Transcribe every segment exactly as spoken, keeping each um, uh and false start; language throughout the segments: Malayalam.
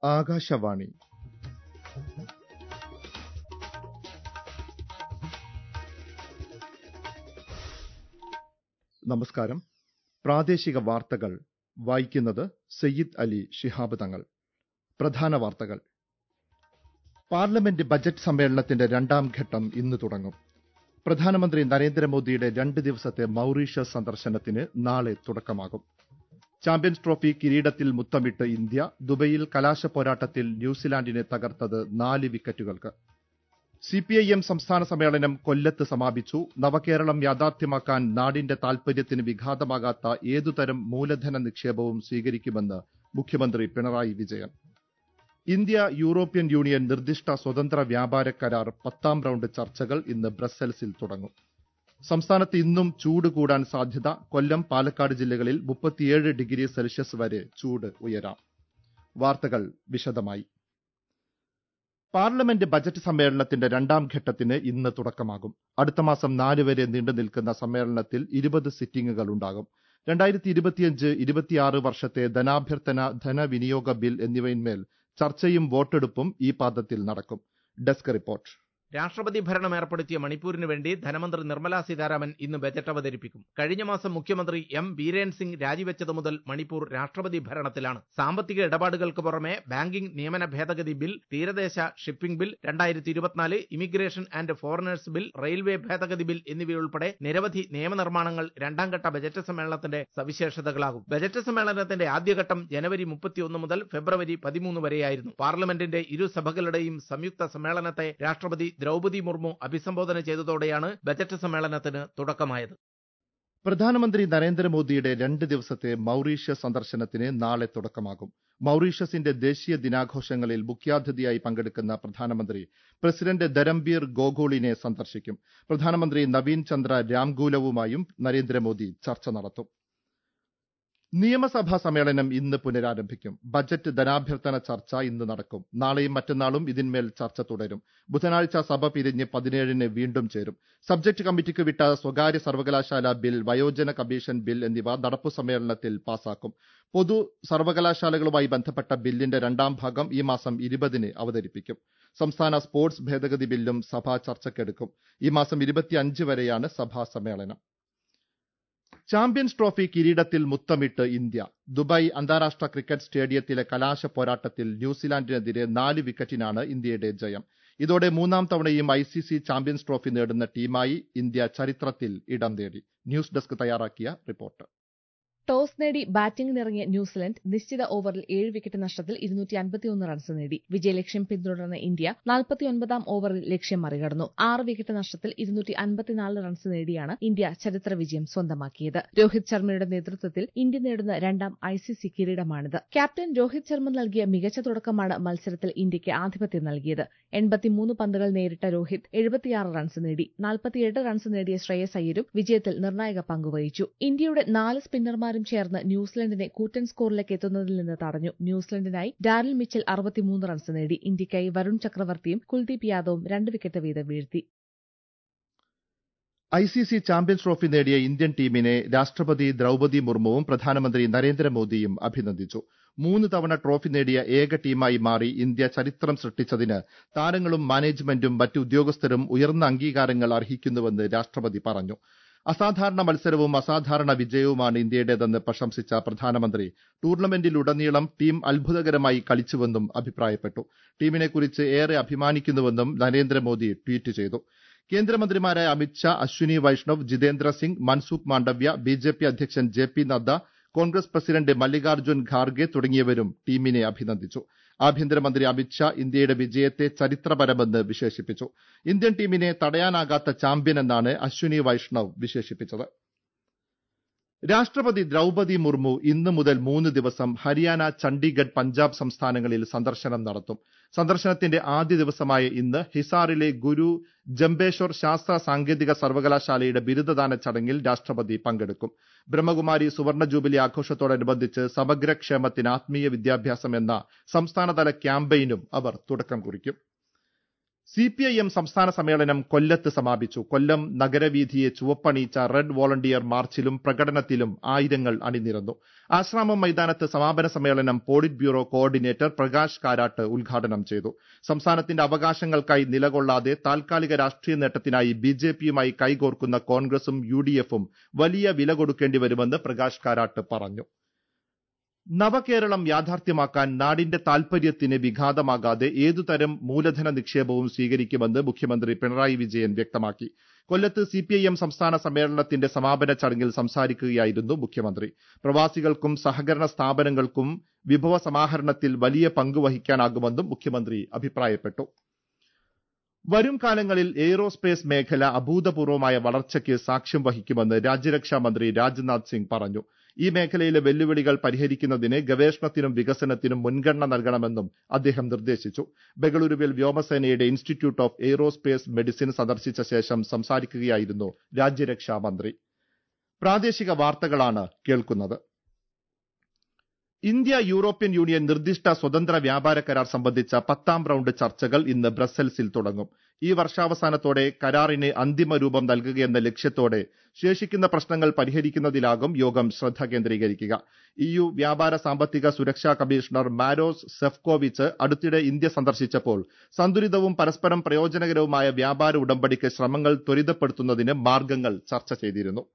ആകാശവാണി. നമസ്കാരം. പ്രാദേശിക വാർത്തകൾ വായിക്കുന്നത് സയ്യിദ് അലി ശിഹാബ് തങ്ങൾ. പ്രധാന വാർത്തകൾ. പാർലമെന്റ് ബജറ്റ് സമ്മേളനത്തിന്റെ രണ്ടാം ഘട്ടം ഇന്ന് തുടങ്ങും. പ്രധാനമന്ത്രി നരേന്ദ്രമോദിയുടെ രണ്ട് ദിവസത്തെ മൌറീഷ്യസ് സന്ദർശനത്തിന് നാളെ തുടക്കമാകും. ചാമ്പ്യൻസ് ട്രോഫി കിരീടത്തിൽ മുത്തമിട്ട് ഇന്ത്യ. ദുബൈയിൽ കലാശ പോരാട്ടത്തിൽ ന്യൂസിലാൻഡിനെ തകർത്തത് നാല് വിക്കറ്റുകൾക്ക്. സിപിഐഎം സംസ്ഥാന സമ്മേളനം കൊല്ലത്ത് സമാപിച്ചു. നവകേരളം യാഥാർത്ഥ്യമാക്കാൻ നാടിന്റെ താൽപര്യത്തിന് വിഘാതമാകാത്ത ഏതുതരം മൂലധന നിക്ഷേപവും സ്വീകരിക്കുമെന്ന് മുഖ്യമന്ത്രി Pinarayi Vijayan. India European union നിർദ്ദിഷ്ട സ്വതന്ത്ര വ്യാപാര കരാർ പത്താം റൌണ്ട് ചർച്ചകൾ ഇന്ന് ബ്രസൽസിൽ തുടങ്ങും. സംസ്ഥാനത്ത് ഇന്നും ചൂട് കൂടാൻ സാധ്യത. കൊല്ലം, പാലക്കാട് ജില്ലകളിൽ മുപ്പത്തിയേഴ് ഡിഗ്രി സെൽഷ്യസ് വരെ ചൂട് ഉയരാം. വാർത്തകൾ വിശദമായി. പാർലമെന്റ് ബജറ്റ് സമ്മേളനത്തിന്റെ രണ്ടാം ഘട്ടത്തിന് ഇന്ന് തുടക്കമാകും. അടുത്ത മാസം നാല് വരെ നീണ്ടുനിൽക്കുന്ന സമ്മേളനത്തിൽ ഇരുപത് സിറ്റിംഗുകൾ ഉണ്ടാകും. രണ്ടായിരത്തി ഇരുപത്തിയഞ്ച് ഇരുപത്തിയാറ് വർഷത്തെ ധനാഭ്യർത്ഥന, ധനവിനിയോഗ ബിൽ എന്നിവയിന്മേൽ ചർച്ചയും വോട്ടെടുപ്പും ഈ പാദത്തിൽ നടക്കും. Desk report. രാഷ്ട്രപതി ഭരണം ഏർപ്പെടുത്തിയ മണിപ്പൂരിന് വേണ്ടി ധനമന്ത്രി നിർമ്മലാ സീതാരാമൻ ഇന്ന് ബജറ്റ് അവതരിപ്പിക്കും. കഴിഞ്ഞ മാസം മുഖ്യമന്ത്രി എം ബീരേൻ സിംഗ് രാജിവെച്ചത് മുതൽ മണിപ്പൂർ രാഷ്ട്രപതി ഭരണത്തിലാണ്. സാമ്പത്തിക ഇടപാടുകൾക്ക് പുറമെ ബാങ്കിംഗ് നിയമന ഭേദഗതി ബിൽ, തീരദേശ ഷിപ്പിംഗ് ബിൽ, രണ്ടായിരത്തി ഇരുപത്തിനാല് immigration and foreigners bill, railway ഭേദഗതി ബിൽ എന്നിവയുൾപ്പെടെ നിരവധി നിയമനിർമ്മാണങ്ങൾ രണ്ടാംഘട്ട ബജറ്റ് സമ്മേളനത്തിന്റെ സവിശേഷതകളാകും. ബജറ്റ് സമ്മേളനത്തിന്റെ ആദ്യഘട്ടം ജനുവരി മുപ്പത്തിയൊന്ന് മുതൽ ഫെബ്രുവരി പതിമൂന്ന് വരെയായിരുന്നു. പാർലമെന്റിന്റെ ഇരു സഭകളുടെയും സംയുക്ത സമ്മേളനത്തെ രാഷ്ട്രപതി ദ്രൗപദി മുർമു അഭിസംബോധന ചെയ്തതോടെയാണ് ബജറ്റ് സമ്മേളനത്തിന് തുടക്കമായത്. പ്രധാനമന്ത്രി നരേന്ദ്രമോദിയുടെ രണ്ട് ദിവസത്തെ മൌറീഷ്യസ് സന്ദർശനത്തിന് നാളെ തുടക്കമാകും. മൌറീഷ്യസിന്റെ ദേശീയ ദിനാഘോഷങ്ങളിൽ മുഖ്യാതിഥിയായി പങ്കെടുക്കുന്ന പ്രധാനമന്ത്രി പ്രസിഡന്റ് ധരംബീർ ഗോഗോളിനെ സന്ദർശിക്കും. പ്രധാനമന്ത്രി നവീൻ ചന്ദ്ര രാംഗൂലവുമായും നരേന്ദ്രമോദി ചർച്ച നടത്തും. നിയമസഭാ സമ്മേളനം ഇന്ന് പുനരാരംഭിക്കും. ബജറ്റ് ധനാഭ്യർത്ഥന ചർച്ച ഇന്ന് നടക്കും. നാളെയും മറ്റന്നാളും ഇതിന്മേൽ ചർച്ച തുടരും. ബുധനാഴ്ച സഭ പിരിഞ്ഞ് പതിനേഴിന് വീണ്ടും ചേരും. സബ്ജക്ട് കമ്മിറ്റിക്ക് വിട്ട സ്വകാര്യ സർവകലാശാല ബിൽ, വയോജന കമ്മീഷൻ ബിൽ എന്നിവ നടപ്പു സമ്മേളനത്തിൽ പാസാക്കും. പൊതു സർവകലാശാലകളുമായി ബന്ധപ്പെട്ട ബില്ലിന്റെ രണ്ടാം ഭാഗം ഈ മാസം ഇരുപതിന് അവതരിപ്പിക്കും. സംസ്ഥാന സ്പോർട്സ് ഭേദഗതി ബില്ലും സഭ ചർച്ചയ്ക്കെടുക്കും. ഈ മാസം ഇരുപത്തിയഞ്ച് വരെയാണ് സഭാ സമ്മേളനം. ചാമ്പ്യൻസ് ട്രോഫി കിരീടത്തിൽ മുത്തമിട്ട് ഇന്ത്യ. ദുബായ് അന്താരാഷ്ട്ര ക്രിക്കറ്റ് സ്റ്റേഡിയത്തിലെ കലാശ പോരാട്ടത്തിൽ ന്യൂസിലാൻഡിനെതിരെ നാല് വിക്കറ്റിനാണ് ഇന്ത്യയുടെ ജയം. ഇതോടെ മൂന്നാം തവണയും I C C champions trophy നേടുന്ന ടീമായി ഇന്ത്യ ചരിത്രത്തിൽ ഇടം നേടി. ന്യൂസ് ഡെസ്ക് തയ്യാറാക്കിയ റിപ്പോർട്ട്. ടോസ് നേടി ബാറ്റിംഗിനിറങ്ങിയ ന്യൂസിലൻഡ് നിശ്ചിത ഓവറിൽ ഏഴ് വിക്കറ്റ് നഷ്ടത്തിൽ ഇരുന്നൂറ്റി അൻപത്തിയൊന്ന് റൺസ് നേടി. വിജയലക്ഷ്യം പിന്തുടർന്ന ഇന്ത്യ നാൽപ്പത്തിയൊൻപതാം ഓവറിൽ ലക്ഷ്യം മറികടന്നു. ആറ് വിക്കറ്റ് നഷ്ടത്തിൽ ഇരുന്നൂറ്റി അൻപത്തിനാല് റൺസ് നേടിയാണ് ഇന്ത്യ ചരിത്ര വിജയം സ്വന്തമാക്കിയത്. രോഹിത് ശർമ്മയുടെ നേതൃത്വത്തിൽ ഇന്ത്യ നേടുന്ന രണ്ടാം ഐ സി സി കിരീടമാണിത്. ക്യാപ്റ്റൻ രോഹിത് ശർമ്മ നൽകിയ മികച്ച തുടക്കമാണ് മത്സരത്തിൽ ഇന്ത്യയ്ക്ക് ആധിപത്യം നൽകിയത്. എൺപത്തിമൂന്ന് പന്തുകൾ നേരിട്ട രോഹിത് എഴുപത്തിയാറ് റൺസ് നേടി. നാൽപ്പത്തിയെട്ട് റൺസ് നേടിയ ശ്രേയസ് അയ്യരും വിജയത്തിൽ നിർണായക പങ്കുവഹിച്ചു. ഇന്ത്യയുടെ നാല് സ്പിന്നർമാർ ചേർന്ന് ന്യൂസിലൻഡിനെ കൂറ്റൻ സ്കോറിലേക്ക് എത്തുന്നതിൽ നിന്ന് തടഞ്ഞു. ന്യൂസിലൻഡിനായി ഡാരിൽ മിച്ചൽ അറുപത്തിമൂന്ന് റൺസ് നേടി. ഇന്ത്യയ്ക്കായി വരുൺ ചക്രവർത്തിയും കുൽദീപ് യാദവും രണ്ട് വിക്കറ്റ് വീതം വീഴ്ത്തി. I C C champions trophy നേടിയ ഇന്ത്യൻ ടീമിനെ രാഷ്ട്രപതി ദ്രൗപദി മുർമുവും പ്രധാനമന്ത്രി നരേന്ദ്രമോദിയും അഭിനന്ദിച്ചു. മൂന്ന് തവണ ട്രോഫി നേടിയ ഏക ടീമായി മാറി ഇന്ത്യ ചരിത്രം സൃഷ്ടിച്ചതിന് താരങ്ങളും മാനേജ്മെന്റും മറ്റു ഉദ്യോഗസ്ഥരും ഉയർന്ന അംഗീകാരങ്ങൾ അർഹിക്കുന്നുവെന്ന് രാഷ്ട്രപതി പറഞ്ഞു. അസാധാരണ മത്സരവും അസാധാരണ വിജയവുമാണ് ഇന്ത്യയുടേതെന്ന് പ്രശംസിച്ച പ്രധാനമന്ത്രി ടൂർണമെന്റിലുടനീളം ടീം അത്ഭുതകരമായി കളിച്ചുവെന്നും അഭിപ്രായപ്പെട്ടു. ടീമിനെക്കുറിച്ച് ഏറെ അഭിമാനിക്കുന്നുവെന്നും നരേന്ദ്രമോദി ട്വീറ്റ് ചെയ്തു. കേന്ദ്രമന്ത്രിമാരായ Amit Shah, Ashwini Vaishnaw, Jitendra Singh, Mansukh Mandaviya, B J P അധ്യക്ഷൻ J P Nadda, Congress president Mallikarjun Kharge തുടങ്ങിയവരും ടീമിനെ അഭിനന്ദിച്ചു. ആഭ്യന്തരമന്ത്രി അമിത്ഷാ ഇന്ത്യയുടെ വിജയത്തെ ചരിത്രപരമെന്ന് വിശേഷിപ്പിച്ചു. ഇന്ത്യൻ ടീമിനെ തടയാനാകാത്ത ചാമ്പ്യനെന്നാണ് അശ്വിനി വൈഷ്ണവ് വിശേഷിപ്പിച്ചത്. രാഷ്ട്രപതി ദ്രൗപദി മുർമു ഇന്ന് മുതൽ മൂന്ന് ദിവസം ഹരിയാന, ചണ്ഡീഗഡ്, പഞ്ചാബ് സംസ്ഥാനങ്ങളിൽ സന്ദർശനം നടത്തും. സന്ദർശനത്തിന്റെ ആദ്യ ദിവസമായ ഇന്ന് ഹിസാറിലെ ഗുരു ജംബേശ്വർ ശാസ്ത്ര സാങ്കേതിക സർവകലാശാലയുടെ ബിരുദദാന ചടങ്ങിൽ രാഷ്ട്രപതി പങ്കെടുക്കും. ബ്രഹ്മകുമാരി സുവർണ ജൂബിലി ആഘോഷത്തോടനുബന്ധിച്ച് സമഗ്രക്ഷേമത്തിന് ആത്മീയ വിദ്യാഭ്യാസം എന്ന സംസ്ഥാനതല ക്യാമ്പയിനും അവർ തുടക്കം കുറിക്കും. സി പി ഐ എം സംസ്ഥാന സമ്മേളനം കൊല്ലത്ത് സമാപിച്ചു. കൊല്ലം നഗരവീഥിയെ ചുവപ്പണിയിച്ച റെഡ് വോളണ്ടിയർ മാർച്ചിലും പ്രകടനത്തിലും ആയിരങ്ങൾ അണിനിരന്നു. ആശ്രാമം മൈതാനത്ത് സമാപന സമ്മേളനം polit bureau coordinator Prakash Karat ഉദ്ഘാടനം ചെയ്തു. സംസ്ഥാനത്തിന്റെ അവകാശങ്ങൾക്കായി നിലകൊള്ളാതെ താൽക്കാലിക രാഷ്ട്രീയ നേട്ടത്തിനായി ബി ജെ പിയുമായി കൈകോർക്കുന്ന കോൺഗ്രസും യു ഡി എഫും വലിയ വില കൊടുക്കേണ്ടി വരുമെന്ന് പ്രകാശ് കാരാട്ട് പറഞ്ഞു. നവകേരളം യാഥാർത്ഥ്യമാക്കാൻ നാടിന്റെ താൽപര്യത്തിന് വിഘാതമാകാതെ ഏതുതരം മൂലധന നിക്ഷേപവും സ്വീകരിക്കുമെന്ന് മുഖ്യമന്ത്രി പിണറായി വിജയൻ വ്യക്തമാക്കി. കൊല്ലത്ത് സി പി ഐ എം സംസ്ഥാന സമ്മേളനത്തിന്റെ സമാപന ചടങ്ങിൽ സംസാരിക്കുകയായിരുന്നു മുഖ്യമന്ത്രി. പ്രവാസികൾക്കും സഹകരണ സ്ഥാപനങ്ങൾക്കും വിഭവ സമാഹരണത്തിൽ വലിയ പങ്ക് വഹിക്കാനാകുമെന്നും മുഖ്യമന്ത്രി അഭിപ്രായപ്പെട്ടു. വരും കാലങ്ങളിൽ എയ്റോസ്പേസ് മേഖല അഭൂതപൂർവമായ വളർച്ചയ്ക്ക് സാക്ഷ്യം വഹിക്കുമെന്ന് രാജ്യരക്ഷാ മന്ത്രി രാജ്നാഥ് സിംഗ് പറഞ്ഞു. ഈ മേഖലയിലെ വെല്ലുവിളികൾ പരിഹരിക്കുന്നതിന് ഗവേഷണത്തിനും വികസനത്തിനും മുൻഗണന നൽകണമെന്നും അദ്ദേഹം നിർദ്ദേശിച്ചു. ബംഗളൂരുവിൽ വ്യോമസേനയുടെ ഇൻസ്റ്റിറ്റ്യൂട്ട് ഓഫ് എയ്റോസ്പേസ് മെഡിസിൻ സന്ദർശിച്ച ശേഷം സംസാരിക്കുകയായിരുന്നു രാജ്യരക്ഷാ മന്ത്രി. പ്രാദേശിക വാർത്തകളാണ് കേൾക്കുന്നത്. ഇന്ത്യ യൂറോപ്യൻ യൂണിയൻ നിർദ്ദിഷ്ട സ്വതന്ത്ര വ്യാപാര കരാർ സംബന്ധിച്ച പത്താം റൌണ്ട് ചർച്ചകൾ ഇന്ന് ബ്രസൽസിൽ തുടങ്ങും. ഈ വർഷാവസാനത്തോടെ കരാറിന് അന്തിമ രൂപം നൽകുകയെന്ന ലക്ഷ്യത്തോടെ ശേഷിക്കുന്ന പ്രശ്നങ്ങൾ പരിഹരിക്കുന്നതിലാകും യോഗം ശ്രദ്ധ കേന്ദ്രീകരിക്കുക. ഇ യു വ്യാപാര സാമ്പത്തിക സുരക്ഷാ കമ്മീഷണർ മാരോസ് സെഫ്കോവിച്ച് അടുത്തിടെ ഇന്ത്യ സന്ദർശിച്ചപ്പോൾ സന്തുലിതവും പരസ്പരം പ്രയോജനകരവുമായ വ്യാപാര ഉടമ്പടിക്ക് ശ്രമങ്ങൾ ത്വരിതപ്പെടുത്തുന്നതിന് മാർഗങ്ങൾ ചർച്ച ചെയ്തിരുന്നു.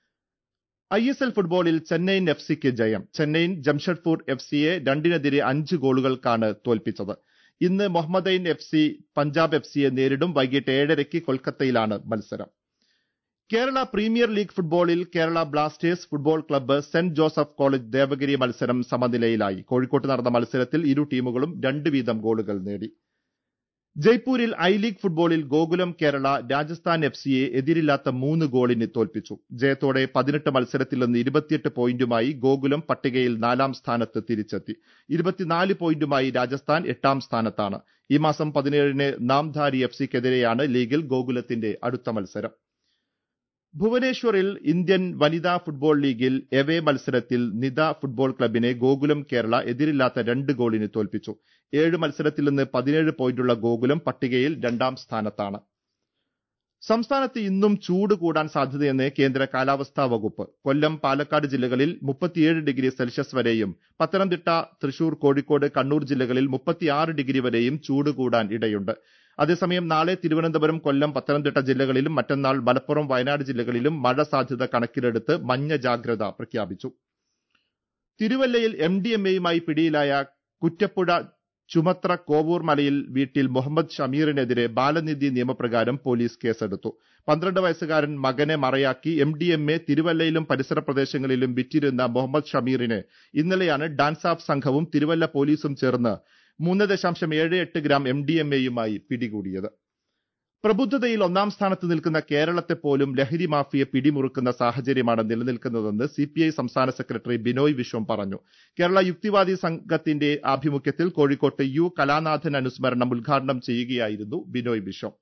ഐ എസ് എൽ ഫുട്ബോളിൽ ചെന്നൈയിൻ എഫ് സിക്ക് ജയം. ചെന്നൈയിൻ ജംഷഡ്പൂർ എഫ് സിയെ രണ്ടിനെതിരെ അഞ്ച് ഗോളുകൾക്കാണ് തോൽപ്പിച്ചത്. ഇന്ന് Mohammedan F C Punjab F സിയെ നേരിടും. വൈകിട്ട് ഏഴരയ്ക്ക് കൊൽക്കത്തയിലാണ് മത്സരം. കേരള പ്രീമിയർ ലീഗ് ഫുട്ബോളിൽ Kerala blasters football club saint Joseph college Devagiri മത്സരം സമനിലയിലായി. കോഴിക്കോട്ട് നടന്ന മത്സരത്തിൽ ഇരു ടീമുകളും രണ്ട് വീതം ഗോളുകൾ നേടി. ജയ്പൂരിൽ ഐ ലീഗ് ഫുട്ബോളിൽ ഗോകുലം കേരള രാജസ്ഥാൻ എഫ് സിയെ എതിരില്ലാത്ത മൂന്ന് ഗോളിന് തോൽപ്പിച്ചു. ജയത്തോടെ പതിനെട്ട് മത്സരത്തിൽ നിന്ന് ഇരുപത്തിയെട്ട് പോയിന്റുമായി ഗോകുലം പട്ടികയിൽ നാലാം സ്ഥാനത്ത് തിരിച്ചെത്തി. ഇരുപത്തിനാല് പോയിന്റുമായി രാജസ്ഥാൻ എട്ടാം സ്ഥാനത്താണ്. ഈ മാസം പതിനേഴിന് നാംധാരി എഫ് സിക്കെതിരെയാണ് ലീഗിൽ ഗോകുലത്തിന്റെ അടുത്ത മത്സരം. ഭുവനേശ്വറിൽ ഇന്ത്യൻ വനിതാ ഫുട്ബോൾ ലീഗിൽ എവേ മത്സരത്തിൽ നിത ഫുട്ബോൾ ക്ലബിനെ ഗോകുലം കേരള എതിരില്ലാത്ത രണ്ട് ഗോളിന് തോൽപ്പിച്ചു. ഏഴ് മത്സരത്തിൽ നിന്ന് പതിനേഴ് പോയിന്റുള്ള ഗോകുലം പട്ടികയിൽ രണ്ടാം സ്ഥാനത്താണ്. സംസ്ഥാനത്ത് ഇന്നും ചൂട് കൂടാൻ സാധ്യതയെന്ന് കേന്ദ്ര കാലാവസ്ഥാ വകുപ്പ്. കൊല്ലം, പാലക്കാട് ജില്ലകളിൽ മുപ്പത്തിയേഴ് ഡിഗ്രി സെൽഷ്യസ് വരെയും പത്തനംതിട്ട, തൃശൂർ, കോഴിക്കോട്, കണ്ണൂർ ജില്ലകളിൽ മുപ്പത്തിയാറ് ഡിഗ്രി വരെയും ചൂട് കൂടാൻ ഇടയുണ്ട്. അതേസമയം നാളെ തിരുവനന്തപുരം, കൊല്ലം, പത്തനംതിട്ട ജില്ലകളിലും മറ്റന്നാൾ മലപ്പുറം, വയനാട് ജില്ലകളിലും മഴ സാധ്യത കണക്കിലെടുത്ത് മഞ്ഞ ജാഗ്രത പ്രഖ്യാപിച്ചു. തിരുവല്ലയിൽ എം ഡി എം എയുമായി പിടിയിലായ കുറ്റപ്പുഴ ചുമത്ര കോവൂർ മലയിൽ വീട്ടിൽ മുഹമ്മദ് ഷമീറിനെതിരെ ബാലനിധി നിയമപ്രകാരം പോലീസ് കേസെടുത്തു. പന്ത്രണ്ട് വയസ്സുകാരൻ മകനെ മറയാക്കി എം ഡി എം എ തിരുവല്ലയിലും പരിസര പ്രദേശങ്ങളിലും വിറ്റിരുന്ന മുഹമ്മദ് ഷമീറിനെ ഇന്നലെയാണ് ഡാൻസ് ഓഫ് സംഘവും തിരുവല്ല പോലീസും ചേർന്ന് മൂന്ന് ദശാംശം ഏഴ് എട്ട് ഗ്രാം എം ഡി എം എയുമായി പിടികൂടിയത്. പ്രബുദ്ധതയിൽ ഒന്നാം സ്ഥാനത്ത് നിൽക്കുന്ന കേരളത്തെ പോലും ലഹരി മാഫിയെ പിടിമുറുക്കുന്ന സാഹചര്യമാണ് നിലനിൽക്കുന്നതെന്ന് സി പി ഐ സംസ്ഥാന സെക്രട്ടറി ബിനോയ് വിശ്വം പറഞ്ഞു. കേരള യുക്തിവാദി സംഘത്തിന്റെ ആഭിമുഖ്യത്തിൽ കോഴിക്കോട്ട് യു കലാനാഥൻ അനുസ്മരണം ഉദ്ഘാടനം ചെയ്യുകയായിരുന്നു Binoy Viswam.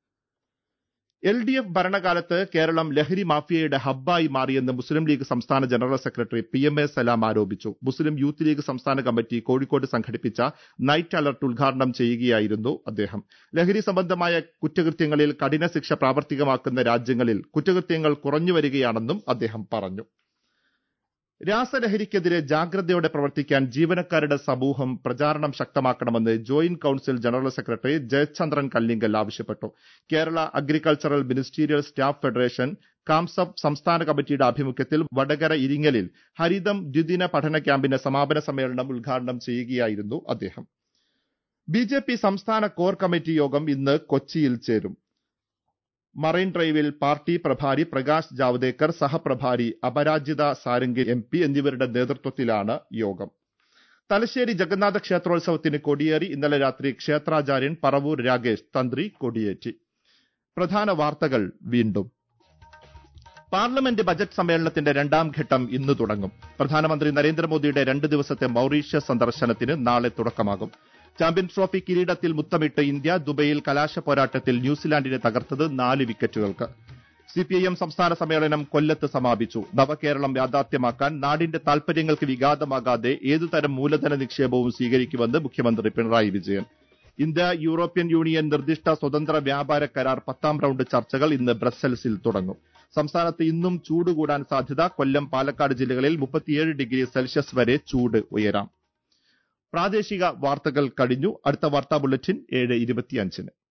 L D F ഭരണകാലത്ത് കേരളം ലഹരി മാഫിയയുടെ ഹബ്ബായി മാറിയെന്ന് മുസ്ലിം ലീഗ് സംസ്ഥാന general secretary P M A Salam ആരോപിച്ചു. മുസ്ലിം യൂത്ത് ലീഗ് സംസ്ഥാന കമ്മിറ്റി കോഴിക്കോട് സംഘടിപ്പിച്ച നൈറ്റ് അലർട്ട് ഉദ്ഘാടനം ചെയ്യുകയായിരുന്നു അദ്ദേഹം. ലഹരി സംബന്ധമായ കുറ്റകൃത്യങ്ങളിൽ കഠിന ശിക്ഷ പ്രാവർത്തികമാക്കുന്ന രാജ്യങ്ങളിൽ കുറ്റകൃത്യങ്ങൾ കുറഞ്ഞുവരികയാണെന്നും അദ്ദേഹം പറഞ്ഞു. രാസലഹരിക്കെതിരെ ജാഗ്രതയോടെ പ്രവർത്തിക്കാൻ ജീവനക്കാരുടെ സമൂഹം പ്രചാരണം ശക്തമാക്കണമെന്ന് joint council general secretary Jayachandran Kallingal ആവശ്യപ്പെട്ടു. Kerala agricultural ministerial staff federation കാംസബ് സംസ്ഥാന കമ്മിറ്റിയുടെ ആഭിമുഖ്യത്തിൽ വടകര ഇരിങ്ങലിൽ ഹരിതം ദ്വിദിന പഠന ക്യാമ്പിന്റെ സമാപന സമ്മേളനം ഉദ്ഘാടനം ചെയ്യുകയായിരുന്നു അദ്ദേഹം. ബി ജെ പി സംസ്ഥാന കോർ കമ്മിറ്റി യോഗം ഇന്ന് കൊച്ചിയിൽ ചേരും. മറൈൻ ഡ്രൈവിൽ പാർട്ടി പ്രഭാരി പ്രകാശ് ജാവ്ദേക്കർ, സഹപ്രഭാരി അപരാജിത സാരംഗി എം പി എന്നിവരുടെ നേതൃത്വത്തിലാണ് യോഗം. തലശ്ശേരി ജഗന്നാഥ ക്ഷേത്രോത്സവത്തിന് കൊടിയേറി. ഇന്നലെ രാത്രി ക്ഷേത്രാചാര്യൻ പറവൂർ രാഗേഷ് തന്ത്രി കൊടിയേറ്റി. പ്രധാന വാർത്തകൾ വീണ്ടും. പാർലമെന്റ് ബജറ്റ് സമ്മേളനത്തിന്റെ രണ്ടാം ഘട്ടം ഇന്ന് തുടങ്ങും. പ്രധാനമന്ത്രി നരേന്ദ്രമോദിയുടെ രണ്ട് ദിവസത്തെ മൌറീഷ്യസ് സന്ദർശനത്തിന് നാളെ തുടക്കമാകും. ചാമ്പ്യൻസ് ട്രോഫി കിരീടത്തിൽ മുത്തമിട്ട് ഇന്ത്യ. ദുബൈയിൽ കലാശ പോരാട്ടത്തിൽ ന്യൂസിലാൻഡിനെ തകർത്തത് നാല് വിക്കറ്റുകൾക്ക്. സിപിഐഎം സംസ്ഥാന സമ്മേളനം കൊല്ലത്ത് സമാപിച്ചു. നവകേരളം യാഥാർത്ഥ്യമാക്കാൻ നാടിന്റെ താൽപര്യങ്ങൾക്ക് വിഘാതമാകാതെ ഏതുതരം മൂലധന നിക്ഷേപവും സ്വീകരിക്കുമെന്ന് മുഖ്യമന്ത്രി Pinarayi Vijayan. India European union നിർദ്ദിഷ്ട സ്വതന്ത്ര വ്യാപാര കരാർ പത്താം റൌണ്ട് ചർച്ചകൾ ഇന്ന് ബ്രസൽസിൽ തുടങ്ങും. സംസ്ഥാനത്ത് ഇന്നും ചൂട് കൂടാൻ സാധ്യത. കൊല്ലം, പാലക്കാട് ജില്ലകളിൽ മുപ്പത്തിയേഴ് ഡിഗ്രി സെൽഷ്യസ് വരെ ചൂട് ഉയരാം. പ്രാദേശിക വാർത്തകൾ കഴിഞ്ഞു. അടുത്ത വാർത്താ ബുള്ളറ്റിൻ ഏഴ് ഇരുപത്തിയഞ്ചിന്.